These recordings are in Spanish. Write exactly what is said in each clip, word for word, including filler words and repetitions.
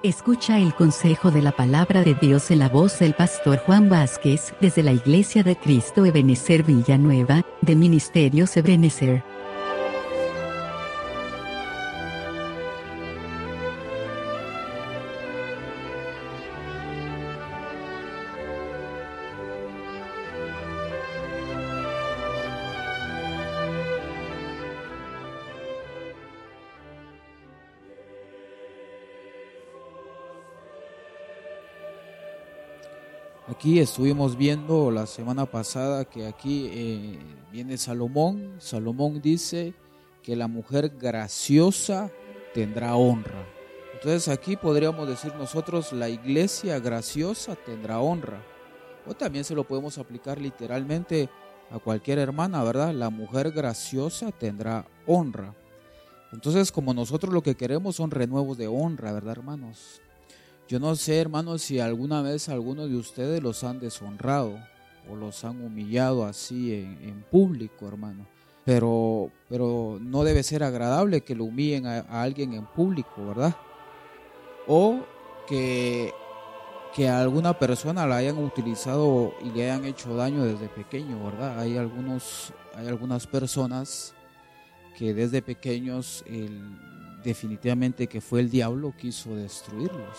Escucha el consejo de la palabra de Dios en la voz del pastor Juan Vázquez, desde la Iglesia de Cristo Ebenezer Villanueva, de Ministerios Ebenezer. Aquí estuvimos viendo la semana pasada que aquí eh, viene Salomón. Salomón dice que la mujer graciosa tendrá honra. Entonces aquí podríamos decir nosotros, la iglesia graciosa tendrá honra. O también se lo podemos aplicar literalmente a cualquier hermana, ¿verdad? La mujer graciosa tendrá honra. Entonces, como nosotros lo que queremos son renuevos de honra, ¿verdad, hermanos? Yo no sé, hermanos, si alguna vez alguno de ustedes los han deshonrado o los han humillado así en, en público, hermano. Pero, pero no debe ser agradable que lo humillen a, a alguien en público, ¿verdad? O que, que a alguna persona la hayan utilizado y le hayan hecho daño desde pequeño, ¿verdad? Hay, algunos, hay algunas personas que desde pequeños el, definitivamente que fue el diablo quiso destruirlos.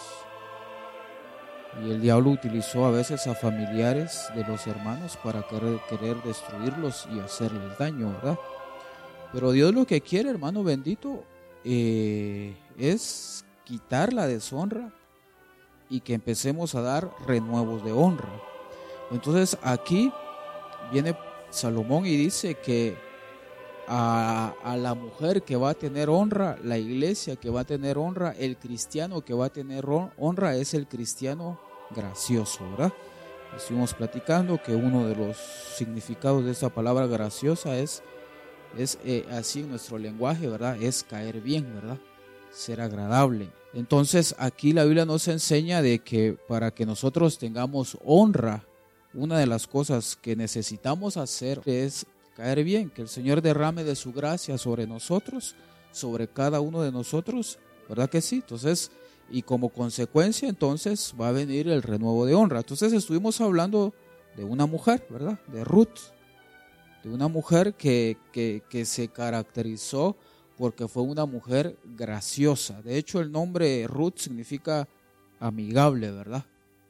Y el diablo utilizó a veces a familiares de los hermanos para querer, querer destruirlos y hacerles daño, ¿verdad? Pero Dios lo que quiere, hermano bendito, eh, es quitar la deshonra y que empecemos a dar renuevos de honra. Entonces aquí viene Salomón y dice que a, a la mujer que va a tener honra, la iglesia que va a tener honra, el cristiano que va a tener honra es el cristiano gracioso, ¿verdad? Estuvimos platicando que uno de los significados de esta palabra graciosa es, es eh, así en nuestro lenguaje, ¿verdad? Es caer bien, ¿verdad? Ser agradable. Entonces aquí la Biblia nos enseña de que para que nosotros tengamos honra, una de las cosas que necesitamos hacer es caer bien, que el Señor derrame de su gracia sobre nosotros, sobre cada uno de nosotros, ¿verdad que sí? Entonces, y como consecuencia entonces va a venir el renuevo de honra. Entonces estuvimos hablando de una mujer, ¿verdad? De Ruth, de una mujer que, que, que se caracterizó porque fue una mujer graciosa. De hecho, el nombre Ruth significa amigable, ¿verdad?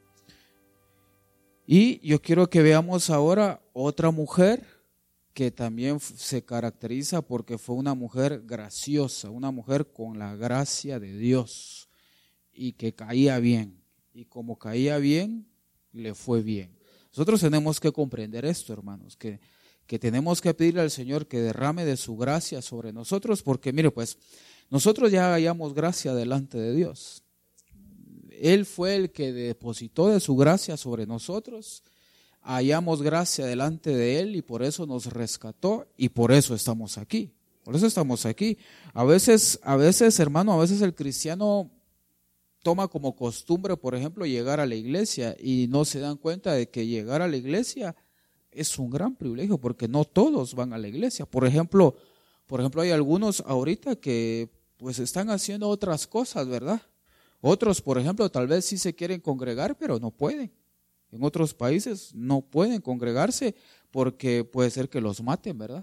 Y yo quiero que veamos ahora otra mujer que también se caracteriza porque fue una mujer graciosa, una mujer con la gracia de Dios y que caía bien. Y como caía bien, le fue bien. Nosotros tenemos que comprender esto, hermanos, que, que tenemos que pedirle al Señor que derrame de su gracia sobre nosotros, porque mire pues, nosotros ya hallamos gracia delante de Dios. Él fue el que depositó de su gracia sobre nosotros. Hallamos gracia delante de Él y por eso nos rescató y por eso estamos aquí. Por eso estamos aquí. A veces, a veces, hermano, a veces el cristiano toma como costumbre, por ejemplo, llegar a la iglesia y no se dan cuenta de que llegar a la iglesia es un gran privilegio porque no todos van a la iglesia. Por ejemplo, por ejemplo, hay algunos ahorita que pues están haciendo otras cosas, ¿verdad? Otros, por ejemplo, tal vez sí se quieren congregar, pero no pueden. En otros países no pueden congregarse porque puede ser que los maten, ¿verdad?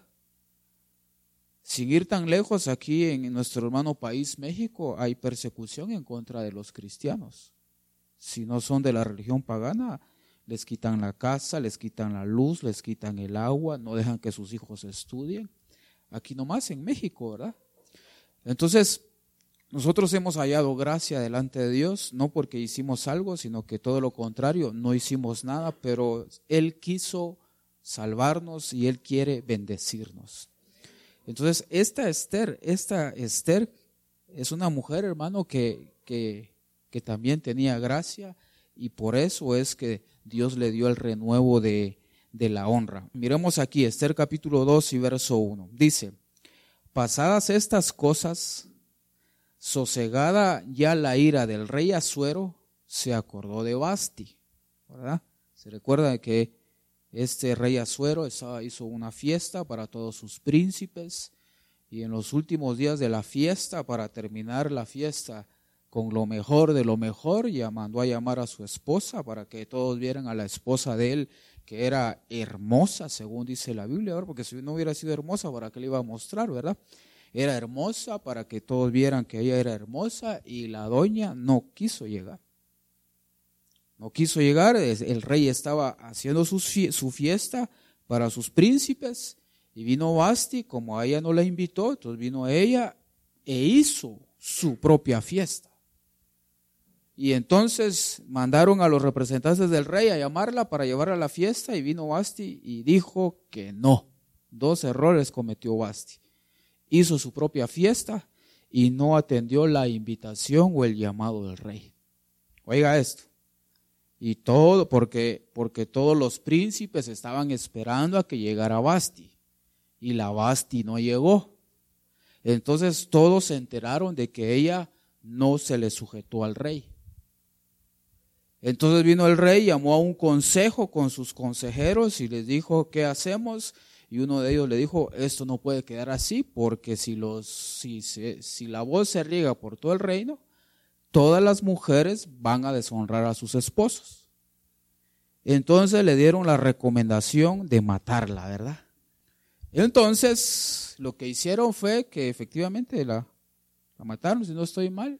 Sin ir tan lejos, aquí en nuestro hermano país México hay persecución en contra de los cristianos. Si no son de la religión pagana, les quitan la casa, les quitan la luz, les quitan el agua, no dejan que sus hijos estudien. Aquí nomás en México, ¿verdad? Entonces, nosotros hemos hallado gracia delante de Dios, no porque hicimos algo, sino que todo lo contrario, no hicimos nada, pero Él quiso salvarnos y Él quiere bendecirnos. Entonces, esta Esther, esta Esther es una mujer, hermano, que, que, que también tenía gracia y por eso es que Dios le dio el renuevo de, de la honra. Miremos aquí, Esther capítulo dos y verso uno. Dice, pasadas estas cosas, sosegada ya la ira del rey Asuero, se acordó de Vasti, ¿verdad? Se recuerda que este rey Asuero estaba, hizo una fiesta para todos sus príncipes y en los últimos días de la fiesta, para terminar la fiesta con lo mejor de lo mejor, y mandó a llamar a su esposa para que todos vieran a la esposa de él, que era hermosa, según dice la Biblia, ¿verdad? Porque si no hubiera sido hermosa, ¿para qué le iba a mostrar, verdad? Era hermosa para que todos vieran que ella era hermosa, y la doña no quiso llegar. No quiso llegar, el rey estaba haciendo su, su fiesta para sus príncipes, y vino Vasti, como a ella no la invitó, entonces vino ella e hizo su propia fiesta. Y entonces mandaron a los representantes del rey a llamarla para llevarla a la fiesta, y vino Vasti y dijo que no. Dos errores cometió Vasti. Hizo su propia fiesta y no atendió la invitación o el llamado del rey. Oiga esto. Y todo porque, porque todos los príncipes estaban esperando a que llegara Vasti, y la Vasti no llegó. Entonces todos se enteraron de que ella no se le sujetó al rey. Entonces vino el rey, llamó a un consejo con sus consejeros y les dijo, ¿qué hacemos? Y uno de ellos le dijo, esto no puede quedar así, porque si, los, si, si, si la voz se riega por todo el reino, todas las mujeres van a deshonrar a sus esposos. Entonces le dieron la recomendación de matarla, ¿verdad? Entonces lo que hicieron fue que efectivamente la, la mataron, si no estoy mal.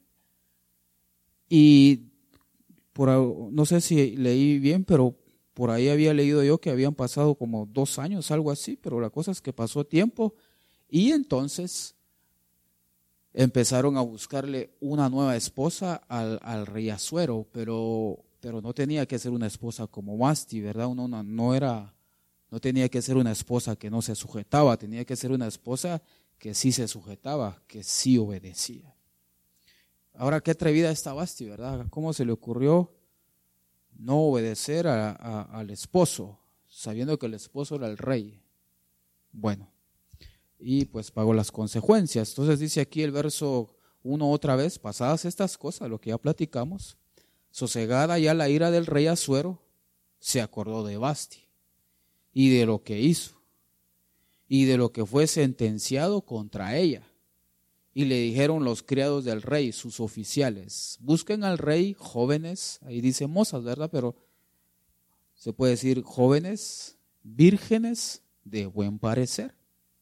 Y por, no sé si leí bien, pero por ahí había leído yo que habían pasado como dos años, algo así, pero la cosa es que pasó tiempo, y entonces empezaron a buscarle una nueva esposa al, al rey Asuero, pero, pero no tenía que ser una esposa como Vasti, ¿verdad? Uno no, no era, no tenía que ser una esposa que no se sujetaba, tenía que ser una esposa que sí se sujetaba, que sí obedecía. Ahora, qué atrevida está Vasti, ¿verdad? ¿Cómo se le ocurrió no obedecer a, a, al esposo, sabiendo que el esposo era el rey? Bueno, y pues pagó las consecuencias. Entonces dice aquí el verso uno otra vez, pasadas estas cosas, lo que ya platicamos, sosegada ya la ira del rey Asuero, se acordó de Vasti y de lo que hizo y de lo que fue sentenciado contra ella. Y le dijeron los criados del rey, sus oficiales, busquen al rey jóvenes, ahí dice mozas, ¿verdad? Pero se puede decir jóvenes, vírgenes de buen parecer.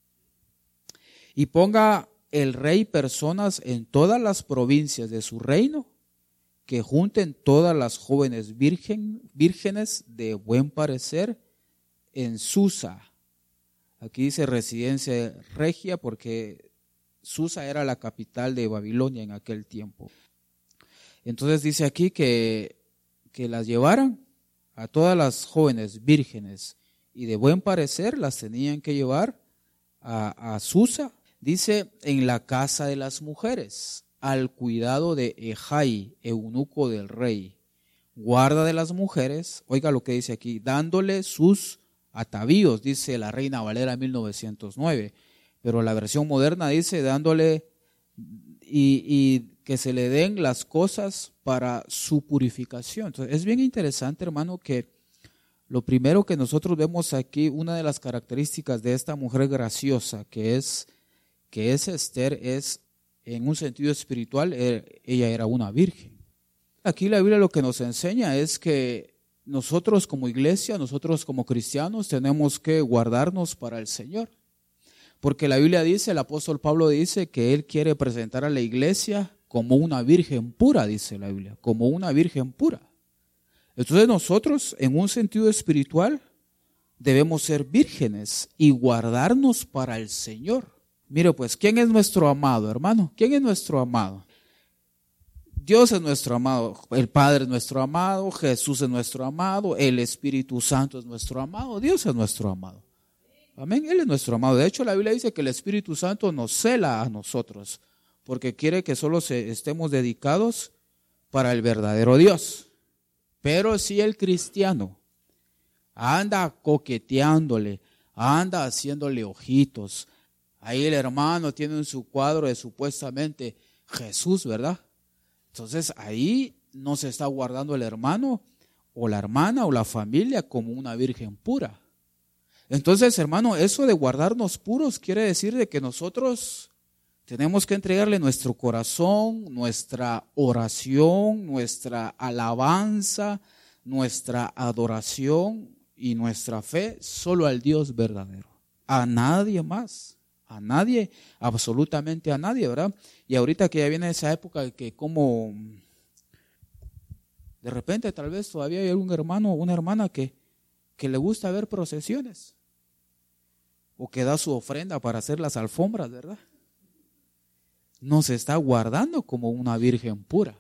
Y ponga el rey personas en todas las provincias de su reino, que junten todas las jóvenes virgen, vírgenes de buen parecer en Susa. Aquí dice residencia regia porque Susa era la capital de Babilonia en aquel tiempo. Entonces dice aquí que, que las llevaran a todas las jóvenes vírgenes y de buen parecer, las tenían que llevar a, a Susa. Dice, en la casa de las mujeres, al cuidado de Ejai, eunuco del rey, guarda de las mujeres. Oiga lo que dice aquí, dándole sus atavíos, dice la Reina Valera mil novecientos nueve. Pero la versión moderna dice dándole y, y que se le den las cosas para su purificación. Entonces es bien interesante, hermano, que lo primero que nosotros vemos aquí, una de las características de esta mujer graciosa que es, que es Esther, es en un sentido espiritual, ella era una virgen. Aquí la Biblia lo que nos enseña es que nosotros como iglesia, nosotros como cristianos tenemos que guardarnos para el Señor. Porque la Biblia dice, el apóstol Pablo dice que él quiere presentar a la iglesia como una virgen pura, dice la Biblia, como una virgen pura. Entonces nosotros, en un sentido espiritual, debemos ser vírgenes y guardarnos para el Señor. Mire pues, ¿quién es nuestro amado, hermano? ¿Quién es nuestro amado? Dios es nuestro amado, el Padre es nuestro amado, Jesús es nuestro amado, el Espíritu Santo es nuestro amado, Dios es nuestro amado. Amén, Él es nuestro amado. De hecho, la Biblia dice que el Espíritu Santo nos cela a nosotros, porque quiere que solo se, estemos dedicados para el verdadero Dios. Pero si el cristiano anda coqueteándole, anda haciéndole ojitos, ahí el hermano tiene en su cuadro de supuestamente Jesús, ¿verdad? Entonces ahí no se está guardando el hermano o la hermana o la familia como una virgen pura. Entonces, hermano, eso de guardarnos puros quiere decir de que nosotros Tenemos que entregarle nuestro corazón, nuestra oración, nuestra alabanza, nuestra adoración y nuestra fe solo al Dios verdadero. A nadie más, a nadie, absolutamente a nadie, ¿verdad? Y ahorita que ya viene esa época que como de repente tal vez todavía hay algún hermano o una hermana que, que le gusta ver procesiones o que da su ofrenda para hacer las alfombras, ¿verdad? No se está guardando como una virgen pura.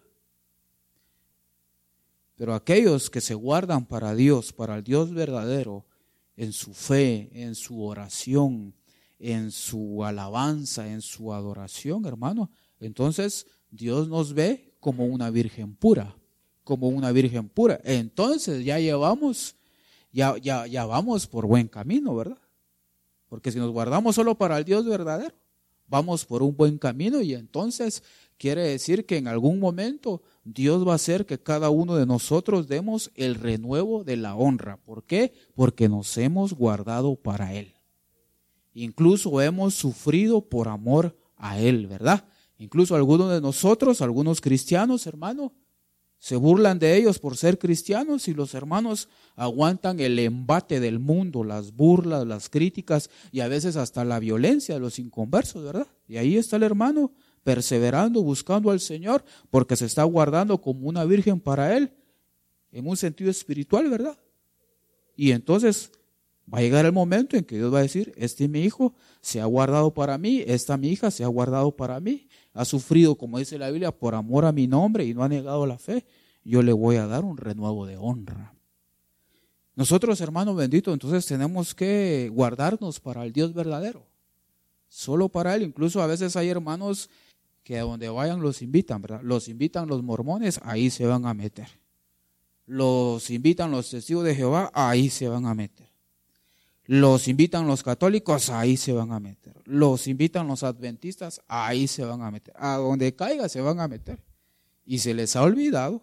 Pero aquellos que se guardan para Dios, para el Dios verdadero, en su fe, en su oración, en su alabanza, en su adoración, hermano, entonces Dios nos ve como una virgen pura, como una virgen pura. Entonces ya llevamos, ya, ya, ya vamos por buen camino, ¿verdad? Porque si nos guardamos solo para el Dios verdadero, vamos por un buen camino y entonces quiere decir que en algún momento Dios va a hacer que cada uno de nosotros demos el renuevo de la honra. ¿Por qué? Porque nos hemos guardado para Él. Incluso hemos sufrido por amor a Él, ¿verdad? Incluso algunos de nosotros, algunos cristianos, hermano, se burlan de ellos por ser cristianos y los hermanos aguantan el embate del mundo, las burlas, las críticas y a veces hasta la violencia de los inconversos, ¿verdad? Y ahí está el hermano perseverando, buscando al Señor porque se está guardando como una virgen para Él en un sentido espiritual, ¿verdad? Y entonces va a llegar el momento en que Dios va a decir, este mi hijo se ha guardado para mí, esta mi hija se ha guardado para mí, ha sufrido, como dice la Biblia, por amor a mi nombre y no ha negado la fe, yo le voy a dar un renuevo de honra. Nosotros, hermano bendito, entonces tenemos que guardarnos para el Dios verdadero, solo para Él. Incluso a veces hay hermanos que a donde vayan los invitan, ¿verdad? Los invitan los mormones, ahí se van a meter. Los invitan los testigos de Jehová, ahí se van a meter. Los invitan los católicos, ahí se van a meter. Los invitan los adventistas, ahí se van a meter. A donde caiga se van a meter. Y se les ha olvidado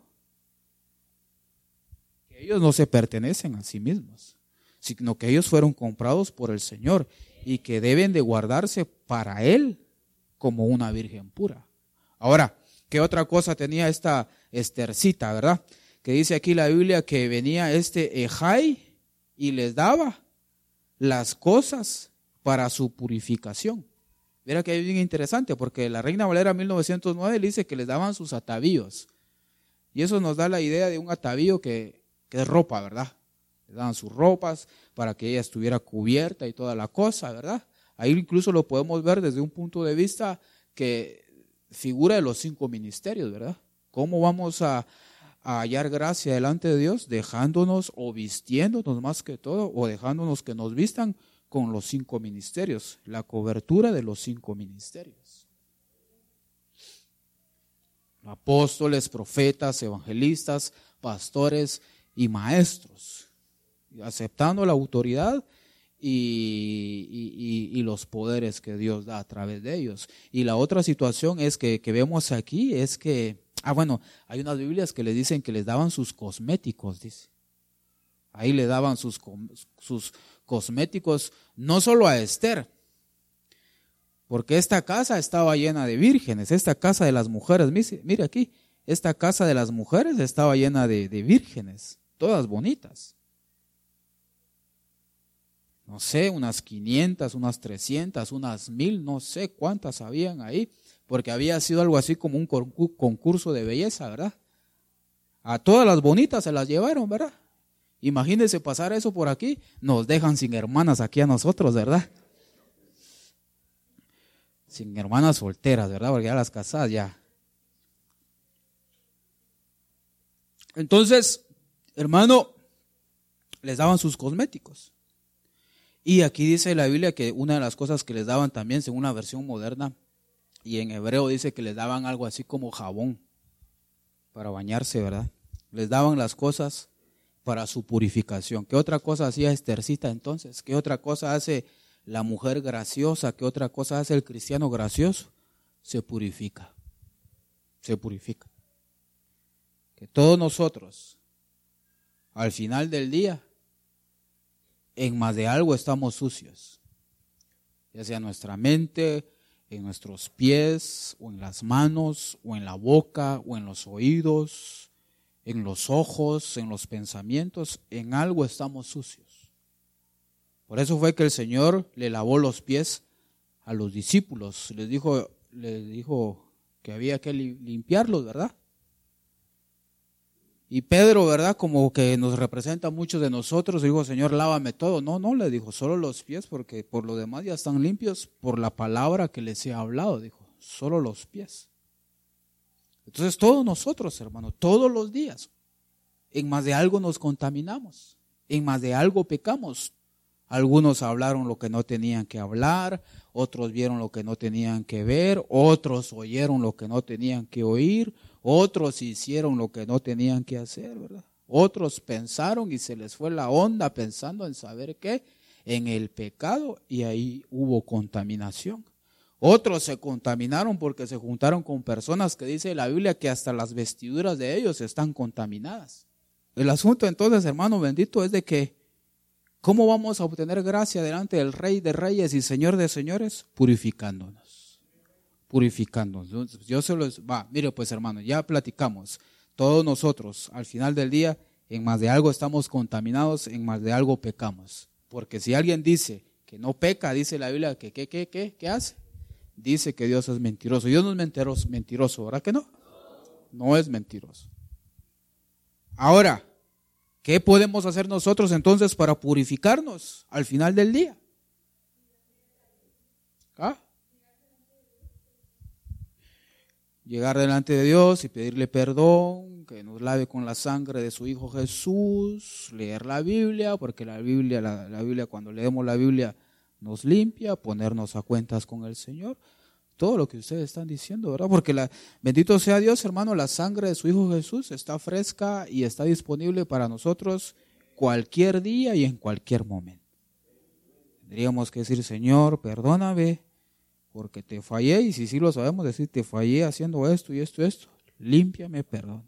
que ellos no se pertenecen a sí mismos, sino que ellos fueron comprados por el Señor y que deben de guardarse para Él como una virgen pura. Ahora, ¿qué otra cosa tenía esta Estercita, verdad? Que dice aquí la Biblia que venía este Ejai y les daba las cosas para su purificación. Mira que es bien interesante porque la Reina Valera mil novecientos nueve le dice que les daban sus atavíos. Y eso nos da la idea de un atavío que, que es ropa, ¿verdad? Les daban sus ropas para que ella estuviera cubierta y toda la cosa, ¿verdad? Ahí incluso lo podemos ver desde un punto de vista que figura de los cinco ministerios, ¿verdad? ¿Cómo vamos a, a hallar gracia delante de Dios? Dejándonos o vistiéndonos más que todo, o dejándonos que nos vistan con los cinco ministerios, la cobertura de los cinco ministerios. Apóstoles, profetas, evangelistas, pastores y maestros, aceptando la autoridad y, y, y, y los poderes que Dios da a través de ellos. Y la otra situación es que, que vemos aquí es que, ah bueno, hay unas Biblias que les dicen que les daban sus cosméticos, dice. Ahí le daban sus, sus cosméticos, no solo a Esther, porque esta casa estaba llena de vírgenes, esta casa de las mujeres, mire aquí, esta casa de las mujeres estaba llena de, de vírgenes, todas bonitas. No sé, unas quinientas, unas trescientas, unas mil, no sé cuántas habían ahí, porque había sido algo así como un concurso de belleza, ¿verdad? A todas las bonitas se las llevaron, ¿verdad? Imagínense pasar eso por aquí, nos dejan sin hermanas aquí a nosotros, ¿verdad? Sin hermanas solteras, ¿verdad? Porque ya las casadas ya. Entonces, hermano, les daban sus cosméticos. Y aquí dice la Biblia que una de las cosas que les daban también, según una versión moderna, y en hebreo dice que les daban algo así como jabón para bañarse, ¿verdad? Les daban las cosas para su purificación. ¿Qué otra cosa hacía Estercita entonces? ¿Qué otra cosa hace la mujer graciosa? ¿Qué otra cosa hace el cristiano gracioso? Se purifica. Se purifica. Que todos nosotros, al final del día, en más de algo estamos sucios. Ya sea nuestra mente, en nuestros pies, o en las manos, o en la boca, o en los oídos, en los ojos, en los pensamientos, en algo estamos sucios. Por eso fue que el Señor le lavó los pies a los discípulos, les dijo, les dijo que había que limpiarlos, ¿verdad? Y Pedro, ¿verdad? Como que nos representa a muchos de nosotros, dijo, Señor, lávame todo. No, no, le dijo, solo los pies, porque por lo demás ya están limpios por la palabra que les he hablado, dijo, solo los pies. Entonces todos nosotros, hermano, todos los días, en más de algo nos contaminamos, en más de algo pecamos. Algunos hablaron lo que no tenían que hablar, otros vieron lo que no tenían que ver, otros oyeron lo que no tenían que oír, otros hicieron lo que no tenían que hacer, ¿verdad? Otros pensaron y se les fue la onda pensando en saber qué, en el pecado, y ahí hubo contaminación. Otros se contaminaron porque se juntaron con personas que dice la Biblia que hasta las vestiduras de ellos están contaminadas. El asunto entonces, hermano bendito, es de que ¿cómo vamos a obtener gracia delante del Rey de Reyes y Señor de Señores? Purificándonos. Purificándonos. Yo se los, va, mire pues hermano, ya platicamos. Todos nosotros, al final del día, en más de algo estamos contaminados, en más de algo pecamos. Porque si alguien dice que no peca, dice la Biblia que ¿qué, qué, qué, qué hace? Dice que Dios es mentiroso. Dios no es mentiroso, mentiroso, ¿verdad que no? No es mentiroso. Ahora, ¿qué podemos hacer nosotros entonces para purificarnos al final del día? ¿Ah? Llegar delante de Dios y pedirle perdón, que nos lave con la sangre de su Hijo Jesús, leer la Biblia, porque la Biblia, la, la Biblia, cuando leemos la Biblia nos limpia, ponernos a cuentas con el Señor. Todo lo que ustedes están diciendo, ¿verdad? Porque la, bendito sea Dios, hermano, la sangre de su Hijo Jesús está fresca y está disponible para nosotros cualquier día y en cualquier momento. Tendríamos que decir, Señor, perdóname, porque te fallé, y si sí lo sabemos decir, te fallé haciendo esto y esto y esto, límpiame, perdona.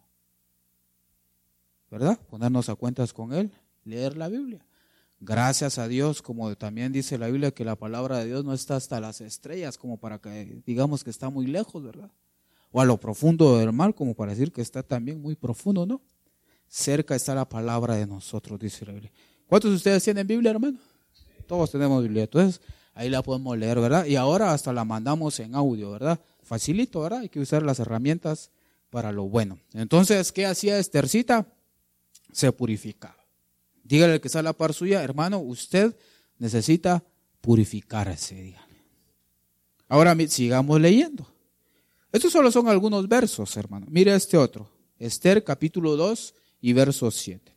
¿Verdad? Ponernos a cuentas con Él, leer la Biblia. Gracias a Dios, como también dice la Biblia, que la palabra de Dios no está hasta las estrellas, como para que digamos que está muy lejos, ¿verdad? O a lo profundo del mar, como para decir que está también muy profundo, ¿no? Cerca está la palabra de nosotros, dice la Biblia. ¿Cuántos de ustedes tienen Biblia, hermano? Todos tenemos Biblia, entonces ahí la podemos leer, ¿verdad? Y ahora hasta la mandamos en audio, ¿verdad? Facilito, ¿verdad? Hay que usar las herramientas para lo bueno. Entonces, ¿qué hacía Estercita? Se purificaba. Dígale al que está a la par suya, hermano, usted necesita purificarse, dígale. Ahora sigamos leyendo. Estos solo son algunos versos, hermano. Mire este otro, Esther capítulo dos y verso siete.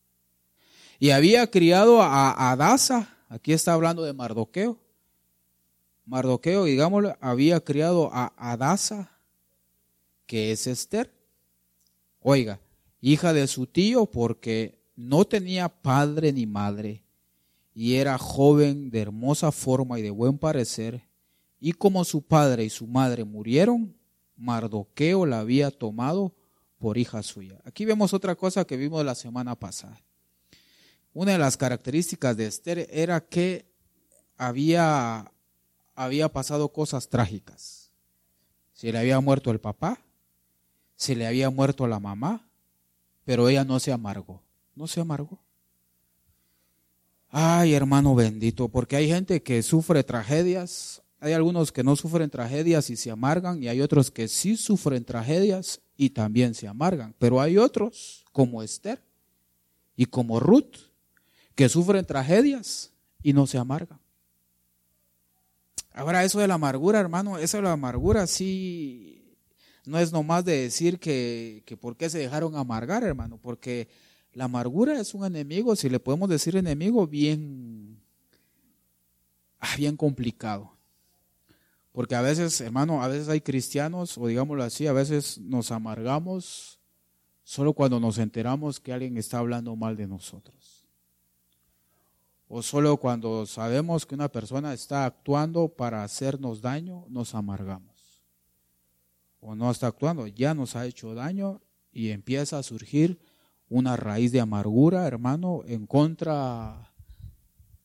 Y había criado a Hadasa, aquí está hablando de Mardoqueo. Mardoqueo, digámoslo, había criado a Hadasa, que es Esther. Oiga, hija de su tío, porque no tenía padre ni madre, y era joven de hermosa forma y de buen parecer, y como su padre y su madre murieron, Mardoqueo la había tomado por hija suya. Aquí vemos otra cosa que vimos la semana pasada. Una de las características de Esther era que había, había pasado cosas trágicas. Se le había muerto el papá, se le había muerto la mamá, pero ella no se amargó. No se amargó. Ay, hermano bendito, porque hay gente que sufre tragedias, hay algunos que no sufren tragedias y se amargan, y hay otros que sí sufren tragedias y también se amargan, pero hay otros, como Esther y como Ruth, que sufren tragedias y no se amargan. Ahora, eso de la amargura, hermano, eso de la amargura sí, no es nomás de decir que, que por qué se dejaron amargar, hermano, porque la amargura es un enemigo, si le podemos decir enemigo, bien, bien complicado. Porque a veces, hermano, a veces hay cristianos, o digámoslo así, a veces nos amargamos solo cuando nos enteramos que alguien está hablando mal de nosotros. O solo cuando sabemos que una persona está actuando para hacernos daño, nos amargamos. O no está actuando, ya nos ha hecho daño y empieza a surgir una raíz de amargura, hermano, en contra,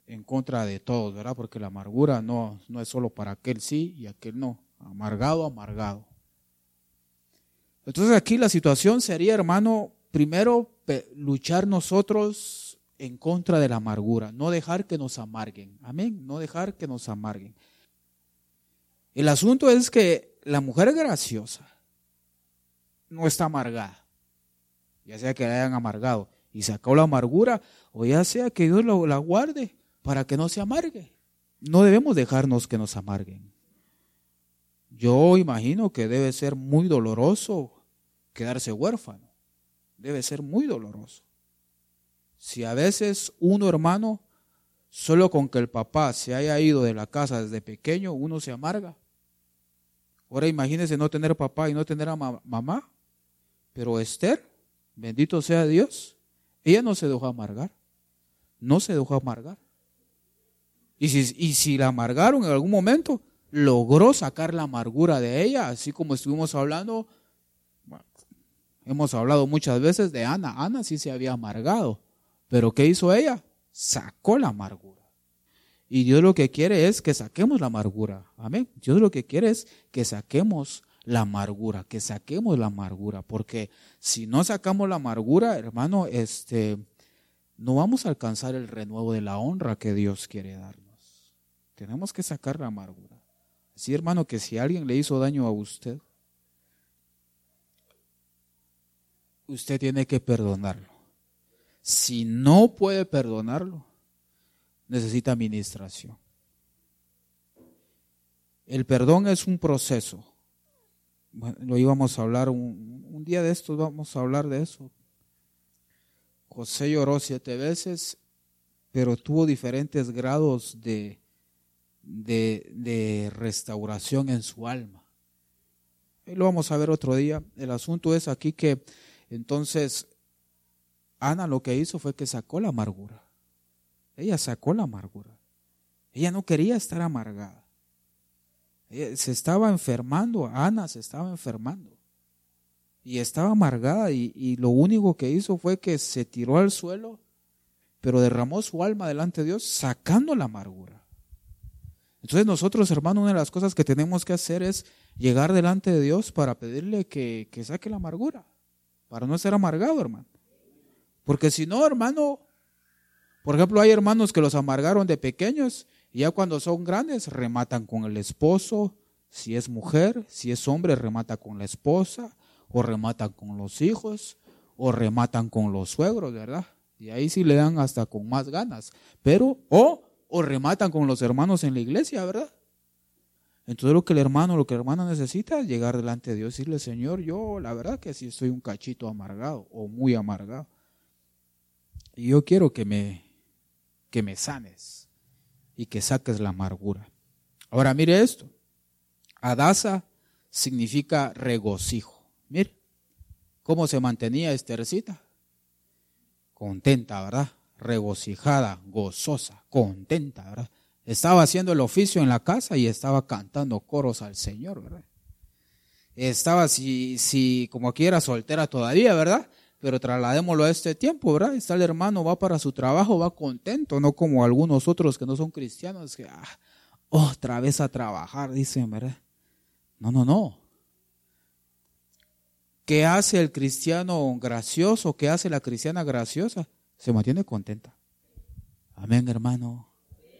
en contra de todos, ¿verdad? Porque la amargura no, no es solo para aquel sí y aquel no. Amargado, amargado. Entonces aquí la situación sería, hermano, primero pe- luchar nosotros en contra de la amargura, no dejar que nos amarguen. Amén, no dejar que nos amarguen. El asunto es que la mujer graciosa no está amargada, ya sea que la hayan amargado y sacó la amargura, o ya sea que Dios lo, la guarde para que no se amargue. No debemos dejarnos que nos amarguen. Yo imagino que debe ser muy doloroso quedarse huérfano, debe ser muy doloroso. Si a veces uno, hermano, solo con que el papá se haya ido de la casa desde pequeño, uno se amarga. Ahora imagínese no tener papá y no tener a ma- mamá. Pero Esther, bendito sea Dios, ella no se dejó amargar. No se dejó amargar. Y si, y si la amargaron en algún momento, logró sacar la amargura de ella, así como estuvimos hablando, bueno, hemos hablado muchas veces de Ana. Ana sí se había amargado, pero ¿qué hizo ella? Sacó la amargura. Y Dios lo que quiere es que saquemos la amargura. Amén. Dios lo que quiere es que saquemos la amargura, que saquemos la amargura, porque si no sacamos la amargura, hermano, este, no vamos a alcanzar el renuevo de la honra que Dios quiere darnos. Tenemos que sacar la amargura. Así, hermano, que si alguien le hizo daño a usted, usted tiene que perdonarlo. Si no puede perdonarlo, necesita administración. El perdón es un proceso. Bueno, lo íbamos a hablar un, un día de estos, vamos a hablar de eso. José lloró siete veces, pero tuvo diferentes grados de, de, de restauración en su alma. Y lo vamos a ver otro día. El asunto es aquí que entonces Ana lo que hizo fue que sacó la amargura. Ella sacó la amargura. Ella no quería estar amargada. Ella se estaba enfermando, Ana se estaba enfermando. Y estaba amargada y, y lo único que hizo fue que se tiró al suelo, pero derramó su alma delante de Dios sacando la amargura. Entonces nosotros, hermano, una de las cosas que tenemos que hacer es llegar delante de Dios para pedirle que, que saque la amargura, para no ser amargado, hermano. Porque si no, hermano, por ejemplo, hay hermanos que los amargaron de pequeños y ya cuando son grandes rematan con el esposo, si es mujer, si es hombre remata con la esposa, o rematan con los hijos, o rematan con los suegros, ¿verdad? Y ahí sí le dan hasta con más ganas, pero, o, o rematan con los hermanos en la iglesia, ¿verdad? Entonces lo que el hermano, lo que la hermana necesita es llegar delante de Dios y decirle, Señor, yo la verdad que sí estoy un cachito amargado, o muy amargado, y yo quiero que me, que me sanes, y que saques la amargura. Ahora mire esto, Adasa significa regocijo. Mire, ¿cómo se mantenía Estercita? Contenta, ¿verdad? Regocijada, gozosa, contenta, ¿verdad? Estaba haciendo el oficio en la casa y estaba cantando coros al Señor, ¿verdad? Estaba, si, si como aquí era soltera todavía, ¿verdad? Pero trasladémoslo a este tiempo, ¿verdad? Está el hermano, va para su trabajo, va contento, no como algunos otros que no son cristianos, que ah, otra vez a trabajar, dicen, ¿verdad? No, no, no. ¿Qué hace el cristiano gracioso? ¿Qué hace la cristiana graciosa? Se mantiene contenta. Amén, hermano.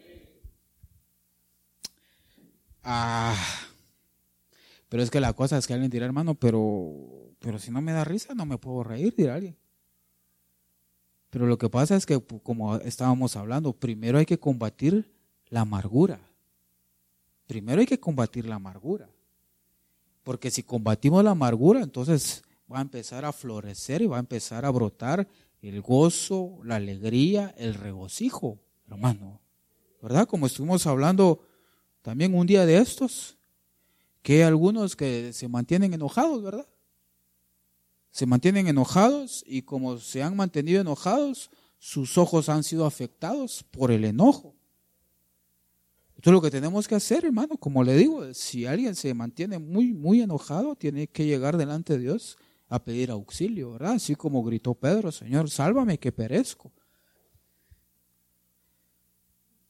Ah, pero es que la cosa es que alguien dirá, hermano, pero, pero si no me da risa, no me puedo reír, dirá alguien. Pero lo que pasa es que, como estábamos hablando, primero hay que combatir la amargura. Primero hay que combatir la amargura. Porque si combatimos la amargura, entonces va a empezar a florecer y va a empezar a brotar el gozo, la alegría, el regocijo, hermano. ¿Verdad? Como estuvimos hablando también un día de estos, que hay algunos que se mantienen enojados, ¿verdad? Se mantienen enojados y como se han mantenido enojados, sus ojos han sido afectados por el enojo. Entonces lo que tenemos que hacer, hermano, como le digo, si alguien se mantiene muy, muy enojado, tiene que llegar delante de Dios a pedir auxilio, ¿verdad? Así como gritó Pedro, Señor, sálvame que perezco.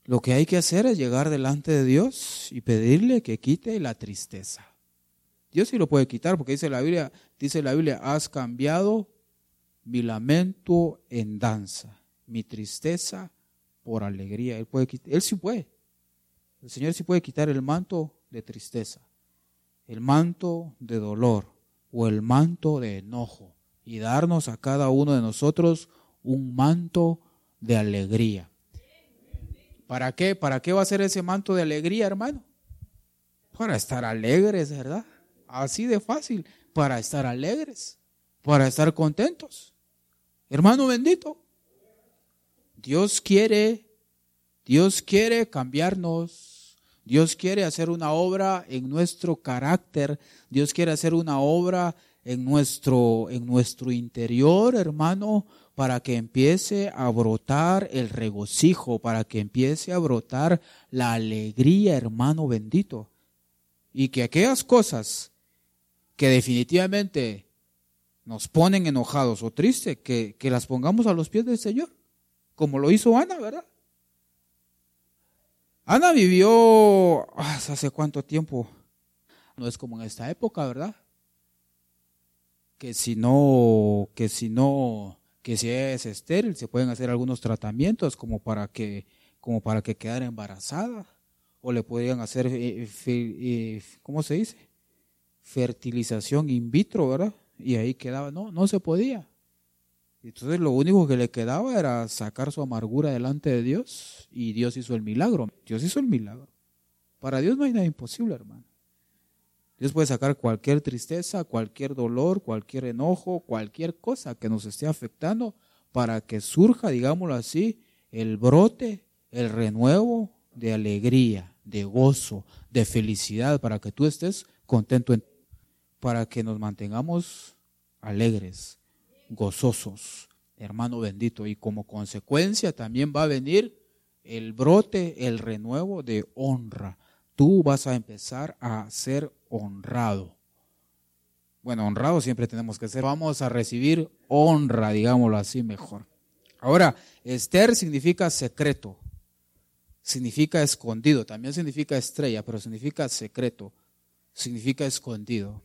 Lo que hay que hacer es llegar delante de Dios y pedirle que quite la tristeza. Dios sí lo puede quitar, porque dice la Biblia, dice la Biblia, has cambiado mi lamento en danza, mi tristeza por alegría. Él puede quitar, Él sí puede. El Señor sí puede quitar el manto de tristeza, el manto de dolor o el manto de enojo y darnos a cada uno de nosotros un manto de alegría. ¿Para qué? ¿Para qué va a ser ese manto de alegría, hermano? Para estar alegres, ¿verdad? Así de fácil, para estar alegres, para estar contentos. Hermano bendito, Dios quiere, Dios quiere cambiarnos, Dios quiere hacer una obra en nuestro carácter, Dios quiere hacer una obra en nuestro, en nuestro interior, hermano, para que empiece a brotar el regocijo, para que empiece a brotar la alegría, hermano bendito. Y que aquellas cosas que definitivamente nos ponen enojados o tristes, que, que las pongamos a los pies del Señor, como lo hizo Ana, ¿verdad? Ana vivió hace cuánto tiempo, no es como en esta época, ¿verdad? Que si no, que si no, que si es estéril, se pueden hacer algunos tratamientos como para que, como para que quedara embarazada, o le podrían hacer, eh, fe, eh, ¿cómo se dice? Fertilización in vitro, ¿verdad? Y ahí quedaba, no, no se podía. Entonces lo único que le quedaba era sacar su amargura delante de Dios, y Dios hizo el milagro. Dios hizo el milagro. Para Dios no hay nada imposible, hermano. Dios puede sacar cualquier tristeza, cualquier dolor, cualquier enojo, cualquier cosa que nos esté afectando para que surja, digámoslo así, el brote, el renuevo de alegría, de gozo, de felicidad, para que tú estés contento, en, para que nos mantengamos alegres, gozosos, hermano bendito. Y como consecuencia también va a venir el brote, el renuevo de honra. Tú vas a empezar a ser honrado. Bueno, honrado siempre tenemos que ser. Vamos a recibir honra, digámoslo así mejor. Ahora, Esther significa secreto, significa escondido, también significa estrella, pero significa secreto, significa escondido.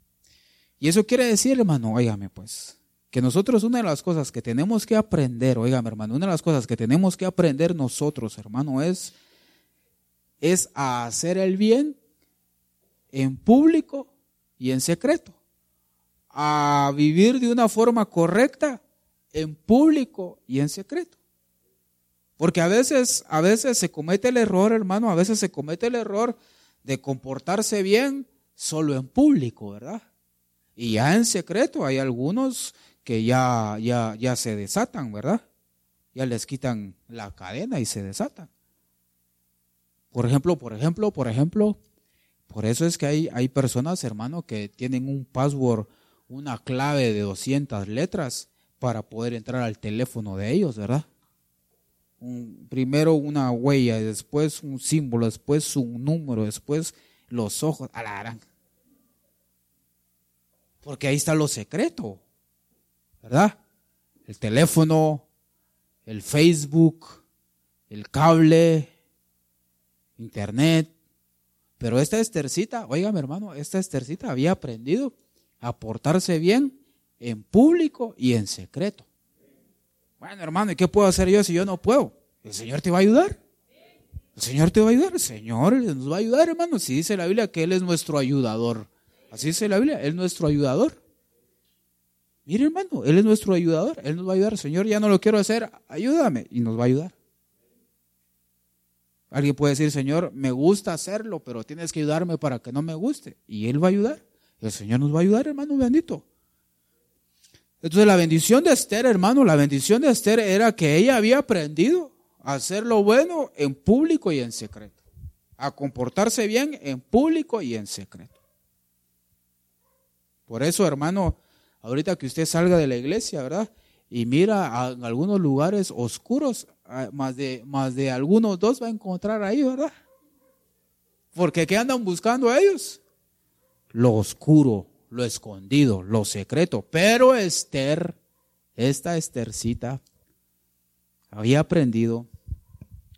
Y eso quiere decir, hermano, óigame pues, que nosotros una de las cosas que tenemos que aprender, óigame hermano, una de las cosas que tenemos que aprender nosotros, hermano, es, es a hacer el bien en público y en secreto, a vivir de una forma correcta en público y en secreto. Porque a veces, a veces se comete el error, hermano, a veces se comete el error de comportarse bien solo en público, ¿verdad? Y ya en secreto hay algunos que ya, ya, ya se desatan, ¿verdad? Ya les quitan la cadena y se desatan. Por ejemplo, por ejemplo, por ejemplo, por eso es que hay, hay personas, hermano, que tienen un password, una clave de doscientas letras para poder entrar al teléfono de ellos, ¿verdad? Un, primero una huella, después un símbolo, después un número, después los ojos, a la gran. Porque ahí está lo secreto, ¿verdad? El teléfono, el Facebook, el cable, internet. Pero esta Estercita, óigame hermano, esta Estercita había aprendido a portarse bien en público y en secreto. Bueno, hermano, ¿y qué puedo hacer yo si yo no puedo? El Señor te va a ayudar. El Señor te va a ayudar. El Señor nos va a ayudar, hermano. Si dice la Biblia que Él es nuestro ayudador. Así dice la Biblia, Él es nuestro ayudador. Mire, hermano, Él es nuestro ayudador. Él nos va a ayudar. Señor, ya no lo quiero hacer, ayúdame. Y nos va a ayudar. Alguien puede decir, Señor, me gusta hacerlo, pero tienes que ayudarme para que no me guste. Y Él va a ayudar. El Señor nos va a ayudar, hermano bendito. Entonces la bendición de Esther, hermano, la bendición de Esther era que ella había aprendido a hacer lo bueno en público y en secreto. A comportarse bien en público y en secreto. Por eso, hermano, ahorita que usted salga de la iglesia, ¿verdad? Y mira a, en algunos lugares oscuros, a, más de, más de algunos dos va a encontrar ahí, ¿verdad? Porque ¿qué andan buscando ellos? Lo oscuro, lo escondido, lo secreto. Pero Esther, esta Estercita, había aprendido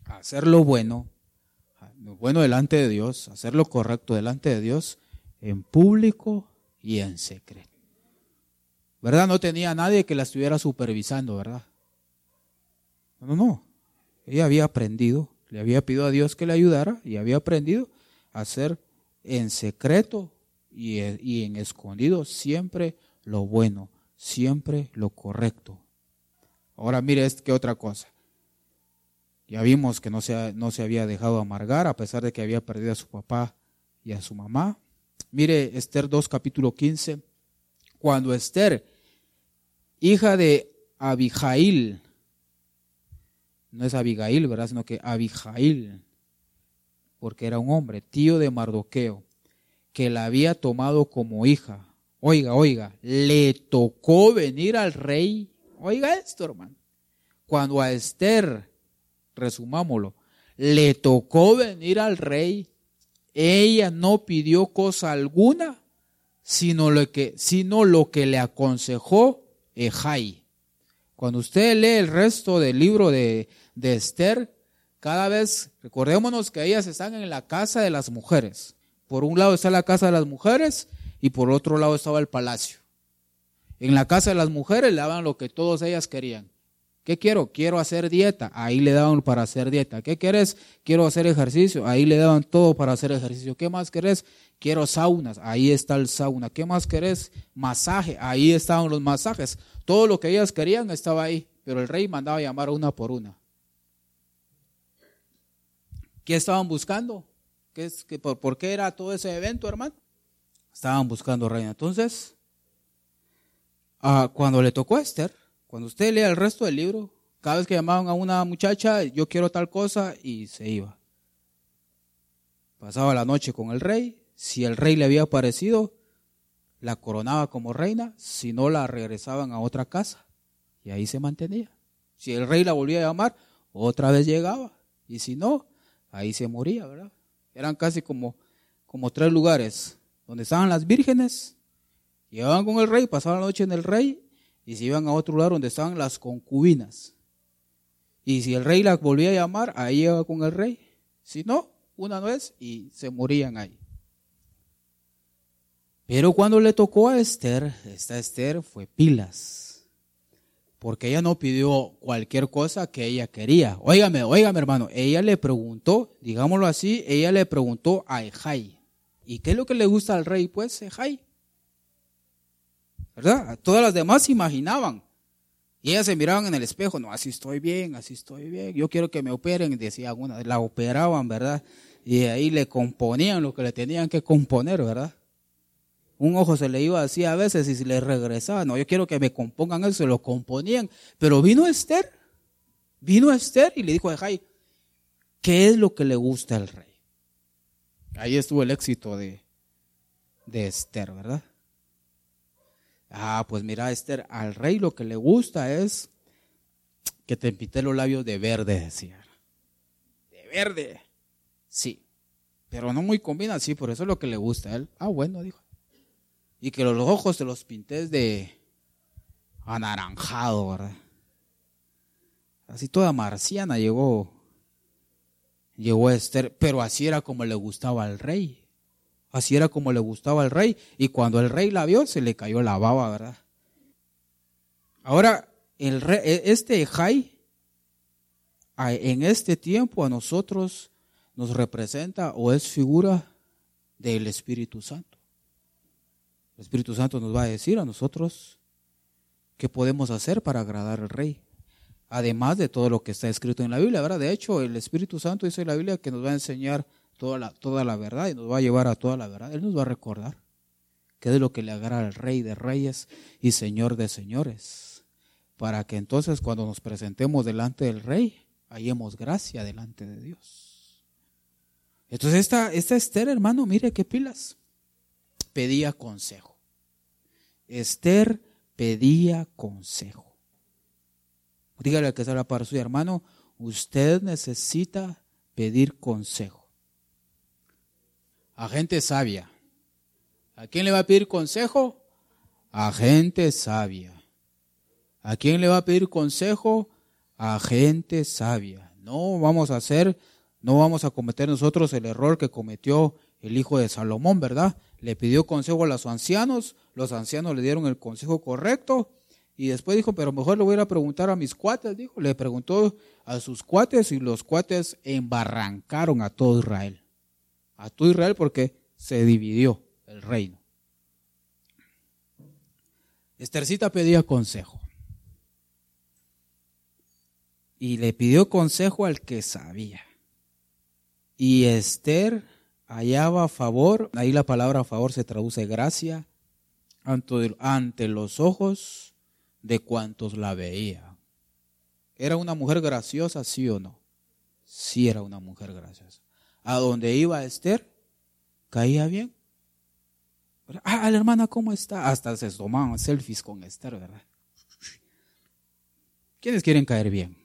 hacer lo bueno, lo bueno delante de Dios, hacer lo correcto delante de Dios, en público y en secreto. ¿Verdad? No tenía nadie que la estuviera supervisando, ¿verdad? No, no. Ella había aprendido, le había pedido a Dios que le ayudara y había aprendido a hacer en secreto y, y en escondido siempre lo bueno, siempre lo correcto. Ahora mire qué otra cosa. Ya vimos que no se, no se había dejado amargar a pesar de que había perdido a su papá y a su mamá. Mire Esther dos, capítulo quince. Cuando Esther, hija de Abijail, no es Abigail, ¿verdad? Sino que Abijail, porque era un hombre, tío de Mardoqueo, que la había tomado como hija. Oiga, oiga, le tocó venir al rey. Oiga esto, hermano. Cuando a Esther, resumámoslo, le tocó venir al rey, ella no pidió cosa alguna, sino lo que, sino lo que le aconsejó Ejai. Cuando usted lee el resto del libro de, de Esther, cada vez, recordémonos que ellas están en la casa de las mujeres. Por un lado está la casa de las mujeres y por otro lado estaba el palacio. En la casa de las mujeres le daban lo que todas ellas querían. ¿Qué quiero? Quiero hacer dieta. Ahí le daban para hacer dieta. ¿Qué querés? Quiero hacer ejercicio. Ahí le daban todo para hacer ejercicio. ¿Qué más querés? Quiero saunas. Ahí está el sauna. ¿Qué más querés? Masaje. Ahí estaban los masajes. Todo lo que ellas querían estaba ahí. Pero el rey mandaba llamar una por una. ¿Qué estaban buscando? ¿Qué es, qué, por, ¿Por qué era todo ese evento, hermano? Estaban buscando reina. Entonces, uh, cuando le tocó a Esther, cuando usted lea el resto del libro, cada vez que llamaban a una muchacha, yo quiero tal cosa, y se iba. Pasaba la noche con el rey. Si el rey le había parecido, la coronaba como reina. Si no, la regresaban a otra casa. Y ahí se mantenía. Si el rey la volvía a llamar, otra vez llegaba. Y si no, ahí se moría, ¿verdad? Eran casi como, como tres lugares. Donde estaban las vírgenes, llegaban con el rey, pasaban la noche en el rey, y se iban a otro lugar donde estaban las concubinas. Y si el rey las volvía a llamar, ahí iba con el rey. Si no, una vez y se morían ahí. Pero cuando le tocó a Esther, esta Esther fue pilas. Porque ella no pidió cualquier cosa que ella quería. Óigame, óigame hermano, ella le preguntó, digámoslo así, ella le preguntó a Ejai. ¿Y qué es lo que le gusta al rey? Pues Ejai. ¿Verdad? Todas las demás se imaginaban. Y ellas se miraban en el espejo, no, así estoy bien, así estoy bien. Yo quiero que me operen, decía una, la operaban, ¿verdad? Y ahí le componían lo que le tenían que componer, ¿verdad? Un ojo se le iba así a veces y se le regresaba, no, yo quiero que me compongan eso, se lo componían. Pero vino Esther, vino Esther y le dijo a Ejai, ¿qué es lo que le gusta al rey? Ahí estuvo el éxito de, de Esther, ¿verdad? Ah, pues mira, Esther, al rey lo que le gusta es que te pinté los labios de verde, decía. De verde, sí, pero no muy combina, sí, por eso es lo que le gusta a él. Ah, bueno, dijo. Y que los ojos te los pintes de anaranjado, ¿verdad? Así toda marciana llegó, llegó Esther, pero así era como le gustaba al rey. Así era como le gustaba al rey. Y cuando el rey la vio, se le cayó la baba, ¿verdad? Ahora, el rey, este Ejai, en este tiempo a nosotros nos representa o es figura del Espíritu Santo. El Espíritu Santo nos va a decir a nosotros qué podemos hacer para agradar al rey. Además de todo lo que está escrito en la Biblia, ¿verdad? De hecho, el Espíritu Santo dice en la Biblia que nos va a enseñar toda la, toda la verdad y nos va a llevar a toda la verdad. Él nos va a recordar qué es lo que le agrada al Rey de Reyes y Señor de Señores, para que entonces cuando nos presentemos delante del Rey, hallemos gracia delante de Dios. Entonces esta, esta Esther, hermano, mire qué pilas, pedía consejo. Esther pedía consejo. Dígale al que está para su hermano, usted necesita pedir consejo. A gente sabia. ¿A quién le va a pedir consejo? A gente sabia. ¿A quién le va a pedir consejo? A gente sabia. No vamos a hacer, no vamos a cometer nosotros el error que cometió el hijo de Salomón, ¿verdad? Le pidió consejo a los ancianos, los ancianos le dieron el consejo correcto y después dijo, pero mejor le voy a ir a preguntar a mis cuates, dijo. Le preguntó a sus cuates y los cuates embarrancaron a todo Israel. A todo Israel porque se dividió el reino. Estercita pedía consejo. Y le pidió consejo al que sabía. Y Esther hallaba favor, ahí la palabra favor se traduce gracia, ante, ante los ojos de cuantos la veían. ¿Era una mujer graciosa, sí o no? Sí era una mujer graciosa. A donde iba Esther, caía bien. Ah, la hermana, ¿cómo está? Hasta se tomaban selfies con Esther, ¿verdad? ¿Quiénes quieren caer bien?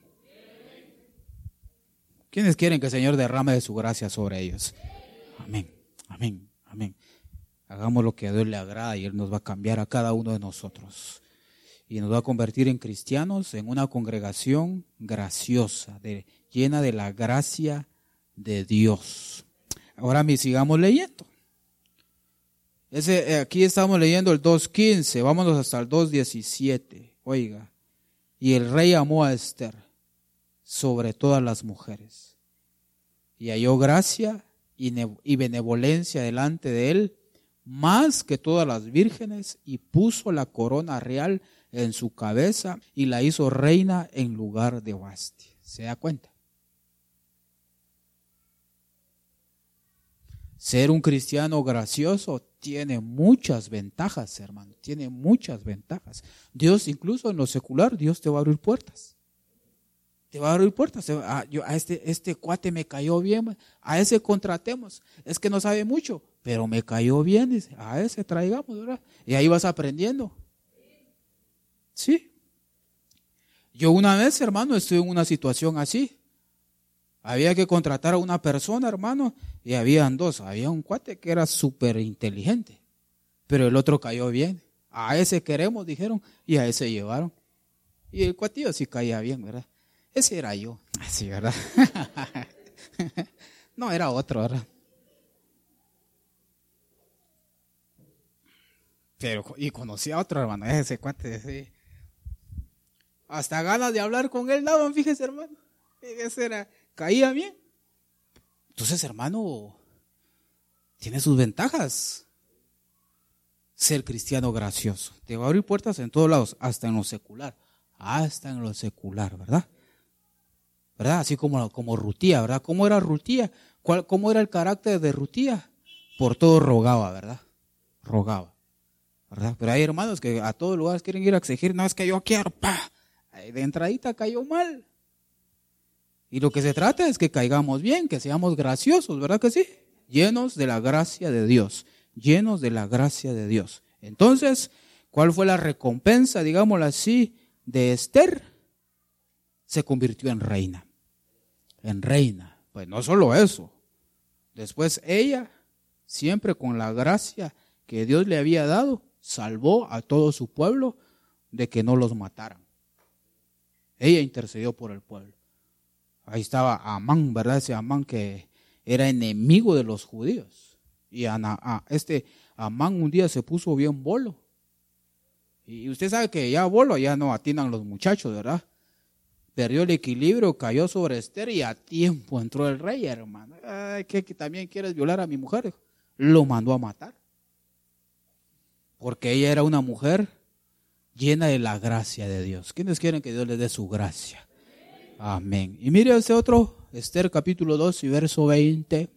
¿Quiénes quieren que el Señor derrame de su gracia sobre ellos? Amén, amén, amén. Hagamos lo que a Dios le agrada y Él nos va a cambiar a cada uno de nosotros. Y nos va a convertir en cristianos, en una congregación graciosa, de, llena de la gracia de Dios. Ahora mi, sigamos leyendo. Ese, aquí estamos leyendo el dos quince, vámonos hasta el dos diecisiete. Oiga, y el rey amó a Esther sobre todas las mujeres, y halló gracia y, y benevolencia delante de él, más que todas las vírgenes, y puso la corona real en su cabeza, y la hizo reina en lugar de Vasti. ¿Se da cuenta? Ser un cristiano gracioso tiene muchas ventajas, hermano, tiene muchas ventajas. Dios, incluso en lo secular, Dios te va a abrir puertas. Te va a abrir puertas. A, yo, a este, este cuate me cayó bien, a ese contratemos. Es que no sabe mucho, pero me cayó bien, dice, a ese traigamos, ¿verdad? Y ahí vas aprendiendo. Sí. Yo una vez, hermano, estuve en una situación así. Había que contratar a una persona, hermano, y habían dos. Había un cuate que era súper inteligente, pero el otro cayó bien. A ese queremos, dijeron, y a ese llevaron. Y el cuatillo sí caía bien, ¿verdad? Ese era yo. Así, ¿verdad? No, era otro, ¿verdad? Pero, y conocí a otro, hermano, ese cuate, sí. Hasta ganas de hablar con él daban, fíjese, hermano. Ese era, caía bien. Entonces, hermano, tiene sus ventajas. Ser cristiano gracioso. Te va a abrir puertas en todos lados, hasta en lo secular. Hasta en lo secular, ¿verdad? ¿Verdad? Así como, como Rutía, ¿verdad? ¿Cómo era Rutía? ¿Cuál, ¿Cómo era el carácter de Rutía? Por todo rogaba, ¿verdad? Rogaba, ¿verdad? Pero hay hermanos que a todos lugares quieren ir a exigir, no, es que yo quiero, pa, de entradita cayó mal. Y lo que se trata es que caigamos bien, que seamos graciosos, ¿verdad que sí? Llenos de la gracia de Dios, llenos de la gracia de Dios. Entonces, ¿cuál fue la recompensa, digámoslo así, de Esther? Se convirtió en reina. En reina. Pues no solo eso. Después ella, siempre con la gracia que Dios le había dado, salvó a todo su pueblo de que no los mataran. Ella intercedió por el pueblo. Ahí estaba Amán, ¿verdad? Ese Amán que era enemigo de los judíos. Y a, a, este Amán un día se puso bien bolo. Y usted sabe que ya bolo ya no atinan los muchachos, ¿verdad? Perdió el equilibrio, cayó sobre Esther y a tiempo entró el rey, hermano. Ay, ¿qué, que también quieres violar a mi mujer? Lo mandó a matar. Porque ella era una mujer llena de la gracia de Dios. ¿Quiénes quieren que Dios les dé su gracia? Amén. Y mire ese otro, Esther capítulo dos y verso veinte.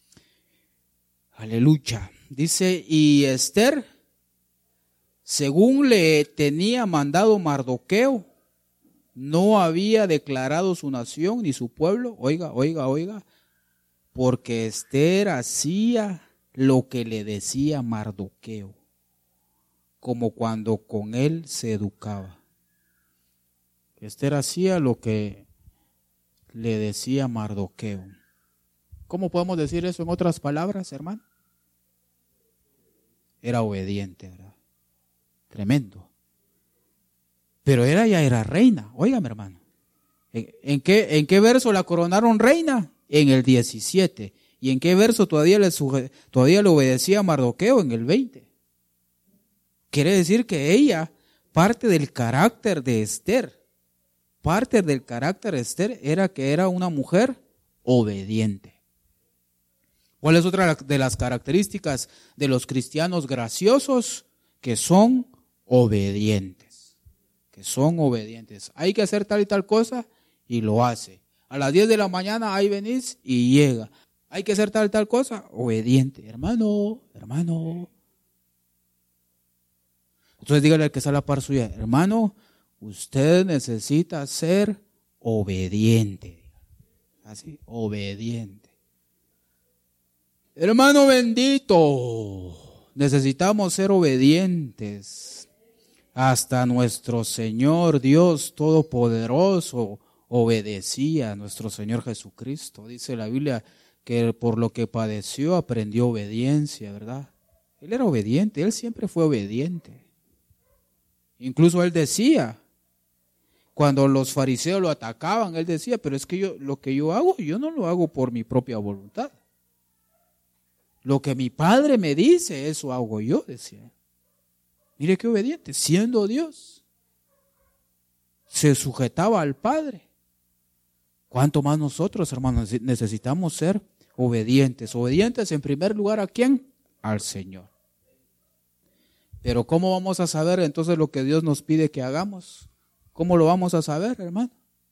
Aleluya. Dice, y Esther, según le tenía mandado Mardoqueo, no había declarado su nación ni su pueblo. Oiga, oiga, oiga. Porque Esther hacía lo que le decía Mardoqueo, como cuando con él se educaba. Esther hacía lo que le decía Mardoqueo. ¿Cómo podemos decir eso en otras palabras, hermano? Era obediente, ¿verdad? Tremendo. Pero ella ya era reina, óigame, hermano. ¿En, en, qué, ¿En qué verso la coronaron reina? En el diecisiete. ¿Y en qué verso todavía le, suge, todavía le obedecía a Mardoqueo? En el veinte. Quiere decir que ella, parte del carácter de Esther, parte del carácter de Esther era que era una mujer obediente. ¿Cuál es otra de las características de los cristianos graciosos? Que son obedientes. Que son obedientes. Hay que hacer tal y tal cosa y lo hace. A las diez de la mañana ahí venís y llega. Hay que hacer tal y tal cosa, obediente. Hermano, hermano. Entonces dígale al que está a la par suya, hermano, usted necesita ser obediente. Así, obediente. Hermano bendito, necesitamos ser obedientes. Hasta nuestro Señor Dios Todopoderoso obedecía a nuestro Señor Jesucristo. Dice la Biblia que por lo que padeció aprendió obediencia, ¿verdad? Él era obediente, él siempre fue obediente. Incluso él decía, cuando los fariseos lo atacaban, él decía, pero es que yo lo que yo hago, yo no lo hago por mi propia voluntad. Lo que mi Padre me dice, eso hago yo, decía. Mire qué obediente, siendo Dios, se sujetaba al Padre. ¿Cuánto más nosotros, hermanos, necesitamos ser obedientes? Obedientes en primer lugar, ¿a quién? Al Señor. Pero ¿cómo vamos a saber entonces lo que Dios nos pide que hagamos? ¿Cómo lo vamos a saber, hermano?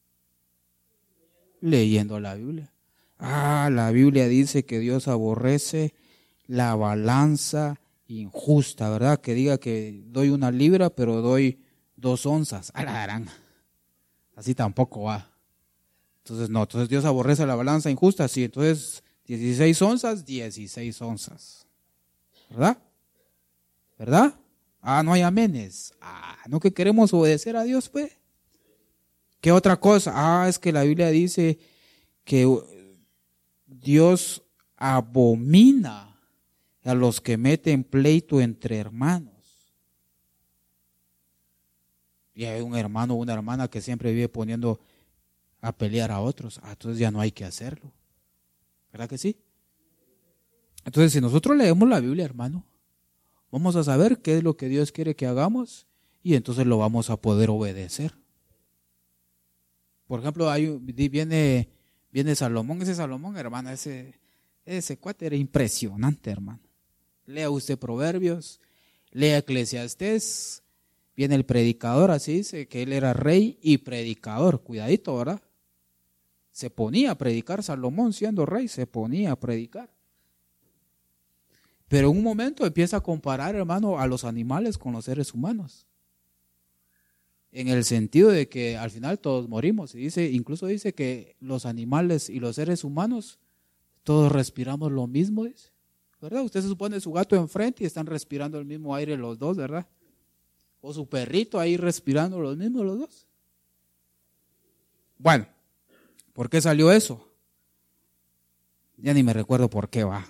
Leyendo la Biblia. Ah, la Biblia dice que Dios aborrece la balanza injusta, ¿verdad? Que diga que doy una libra, pero doy dos onzas. ¡A la gran! Así tampoco va. Entonces, no, entonces Dios aborrece la balanza injusta, sí. Entonces, dieciséis onzas, dieciséis onzas. ¿Verdad? ¿Verdad? Ah, no hay amenes. Ah, ¿no que queremos obedecer a Dios, pues? ¿Qué otra cosa? Ah, es que la Biblia dice que Dios abomina a los que meten pleito entre hermanos. Y hay un hermano o una hermana que siempre vive poniendo a pelear a otros. Ah, entonces ya no hay que hacerlo. ¿Verdad que sí? Entonces, si nosotros leemos la Biblia, hermano, vamos a saber qué es lo que Dios quiere que hagamos y entonces lo vamos a poder obedecer. Por ejemplo, hay, viene, viene Salomón, ese Salomón, hermano, ese, ese cuate era impresionante, hermano. Lea usted Proverbios, lea Eclesiastés, viene el predicador, así dice, que él era rey y predicador, cuidadito, ¿verdad? Se ponía a predicar, Salomón siendo rey, se ponía a predicar. Pero en un momento empieza a comparar, hermano, a los animales con los seres humanos. En el sentido de que al final todos morimos. Y dice, incluso dice que los animales y los seres humanos, todos respiramos lo mismo, dice. ¿Verdad? Usted se supone su gato enfrente y están respirando el mismo aire los dos, ¿verdad? O su perrito ahí respirando los mismos los dos. Bueno, ¿por qué salió eso? Ya ni me recuerdo por qué va.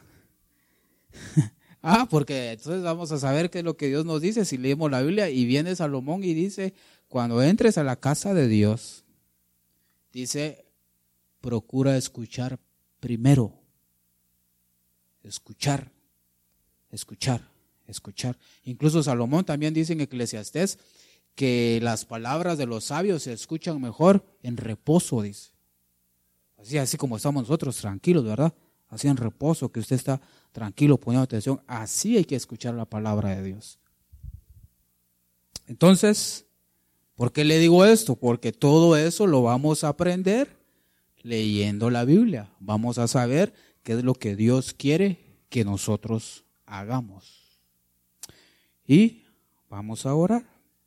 Ah, porque entonces vamos a saber qué es lo que Dios nos dice si leemos la Biblia. Y viene Salomón y dice, cuando entres a la casa de Dios, dice, procura escuchar primero. Escuchar, escuchar, escuchar. Incluso Salomón también dice en Eclesiastés que las palabras de los sabios se escuchan mejor en reposo, dice. Así, así como estamos nosotros tranquilos, ¿verdad? Así en reposo, que usted está tranquilo, poniendo atención. Así hay que escuchar la palabra de Dios. Entonces, ¿por qué le digo esto? Porque todo eso lo vamos a aprender leyendo la Biblia. Vamos a saber qué es lo que Dios quiere que nosotros hagamos. Y vamos a orar.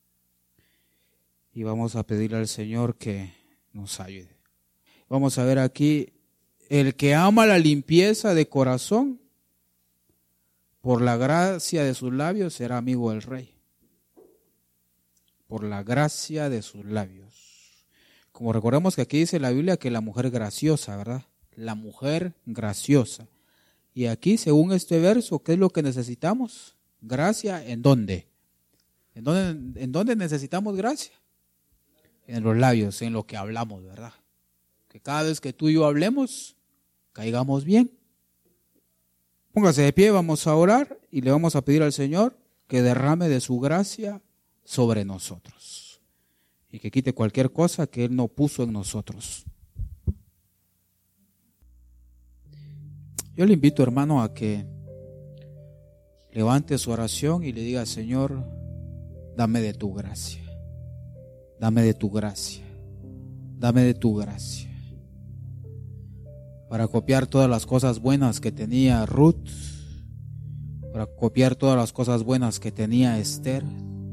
Y vamos a pedirle al Señor que nos ayude. Vamos a ver aquí. El que ama la limpieza de corazón, por la gracia de sus labios, será amigo del rey. Por la gracia de sus labios. Como recordemos que aquí dice la Biblia que la mujer graciosa, ¿verdad? La mujer graciosa. Y aquí, según este verso, ¿qué es lo que necesitamos? Gracia, ¿en dónde? ¿En dónde, en dónde necesitamos gracia? en los labios, en lo que hablamos, ¿verdad? Que cada vez que tú y yo hablemos, caigamos bien. Póngase de pie, vamos a orar y le vamos a pedir al Señor que derrame de su gracia sobre nosotros y que quite cualquier cosa que Él no puso en nosotros. Yo le invito, hermano, a que levante su oración y le diga: Señor, dame de tu gracia, dame de tu gracia, dame de tu gracia, para copiar todas las cosas buenas que tenía Ruth, para copiar todas las cosas buenas que tenía Esther,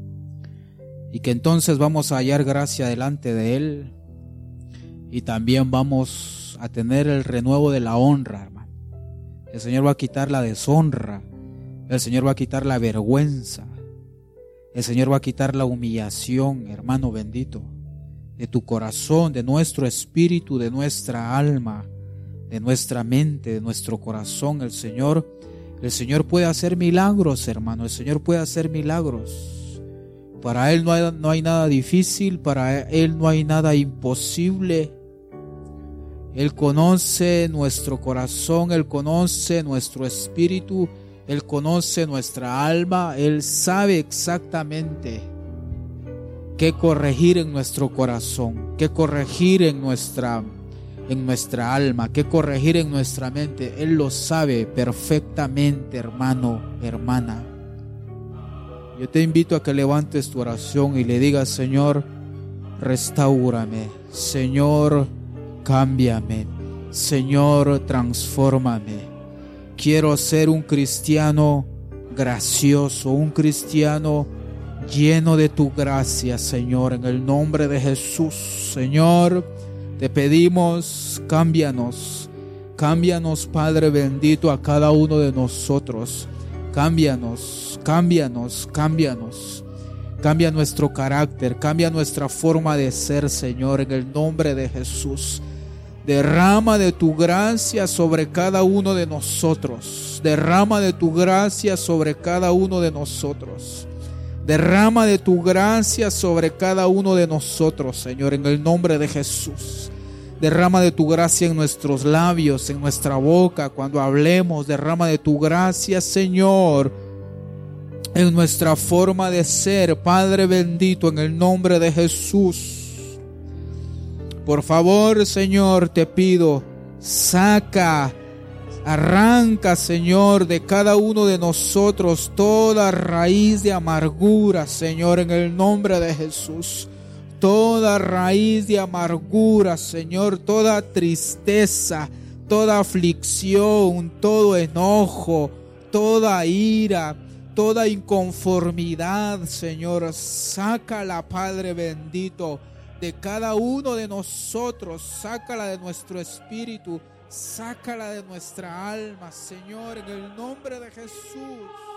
y que entonces vamos a hallar gracia delante de Él, y también vamos a tener el renuevo de la honra, hermano. El Señor va a quitar la deshonra, el Señor va a quitar la vergüenza, el Señor va a quitar la humillación, hermano bendito, de tu corazón, de nuestro espíritu, de nuestra alma, de nuestra mente, de nuestro corazón. El Señor, el Señor puede hacer milagros, hermano, el Señor puede hacer milagros. Para Él no hay, no hay nada difícil, para Él no hay nada imposible. Él conoce nuestro corazón, Él conoce nuestro espíritu, Él conoce nuestra alma, Él sabe exactamente qué corregir en nuestro corazón, qué corregir en nuestra, en nuestra alma, qué corregir en nuestra mente. Él lo sabe perfectamente, hermano, hermana. Yo te invito a que levantes tu oración y le digas: Señor, restáurame, Señor, cámbiame, Señor, transfórmame. Quiero ser un cristiano gracioso, un cristiano lleno de tu gracia, Señor, en el nombre de Jesús. Señor, te pedimos, cámbianos, cámbianos, Padre bendito, a cada uno de nosotros. Cámbianos, cámbianos, cámbianos. Cambia nuestro carácter, cambia nuestra forma de ser, Señor, en el nombre de Jesús. Derrama de tu gracia sobre cada uno de nosotros. Derrama de tu gracia sobre cada uno de nosotros. Derrama de tu gracia sobre cada uno de nosotros, Señor, en el nombre de Jesús. Derrama de tu gracia en nuestros labios, en nuestra boca, cuando hablemos. Derrama de tu gracia, Señor, en nuestra forma de ser, Padre bendito, en el nombre de Jesús. Por favor, Señor, te pido, saca, arranca, Señor, de cada uno de nosotros toda raíz de amargura, Señor, en el nombre de Jesús. Toda raíz de amargura, Señor, toda tristeza, toda aflicción, todo enojo, toda ira, toda inconformidad, Señor, sácala, Padre bendito, de cada uno de nosotros, sácala de nuestro espíritu, sácala de nuestra alma, Señor, en el nombre de Jesús.